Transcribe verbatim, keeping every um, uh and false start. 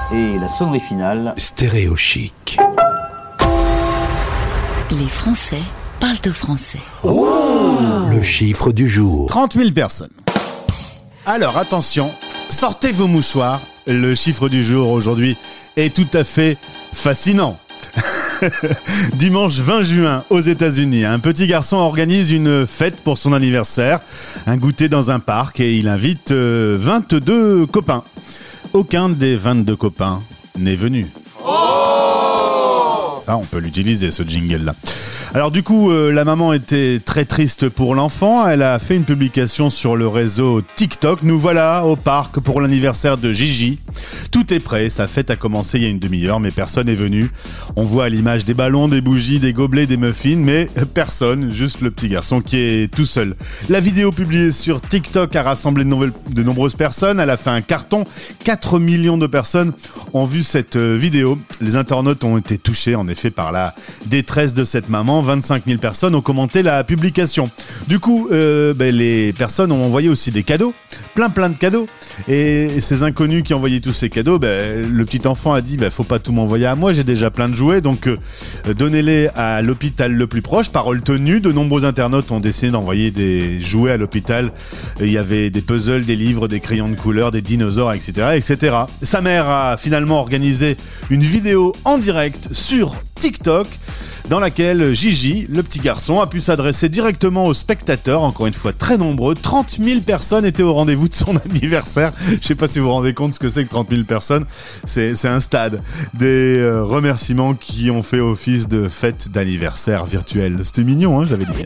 Et la sonnerie finale. Stéréo Chic. Les Français parlent au français. Oh, le chiffre du jour. trente mille personnes. Alors attention, sortez vos mouchoirs. Le chiffre du jour aujourd'hui est tout à fait fascinant. Dimanche vingt juin aux États-Unis, un petit garçon organise une fête pour son anniversaire, un goûter dans un parc et il invite euh, vingt-deux copains. Aucun des vingt-deux copains n'est venu. Oh Ça, on peut l'utiliser, ce jingle-là. Alors du coup, euh, la maman était très triste pour l'enfant. Elle a fait une publication sur le réseau TikTok. Nous voilà au parc pour l'anniversaire de Gigi. Tout est prêt, sa fête a commencé il y a une demi-heure, mais personne n'est venu. On voit à l'image des ballons, des bougies, des gobelets, des muffins, mais personne, juste le petit garçon qui est tout seul. La vidéo publiée sur TikTok a rassemblé de, nouvelles, de nombreuses personnes. Elle a fait un carton. quatre millions de personnes ont vu cette vidéo. Les internautes ont été touchés, en effet, par la détresse de cette maman. vingt-cinq mille personnes ont commenté la publication. Du coup, euh, ben, les personnes ont envoyé aussi des cadeaux, plein plein de cadeaux. Et ces inconnus qui envoyaient tous ces cadeaux, ben, le petit enfant a dit ben, faut pas tout m'envoyer à moi, j'ai déjà plein de jouets, donc euh, donnez-les à l'hôpital le plus proche. Parole tenue, de nombreux internautes ont décidé d'envoyer des jouets à l'hôpital. Il y avait des puzzles, des livres, des crayons de couleur, des dinosaures, et cetera, et cetera. Sa mère a finalement organisé une vidéo en direct sur TikTok, dans laquelle Gigi, le petit garçon, a pu s'adresser directement aux spectateurs, encore une fois très nombreux. trente mille personnes étaient au rendez-vous de son anniversaire. Je sais pas si vous vous rendez compte ce que c'est que trente mille personnes. C'est, c'est un stade. Des euh, remerciements qui ont fait office de fête d'anniversaire virtuelle. C'était mignon, hein, j'avais dit.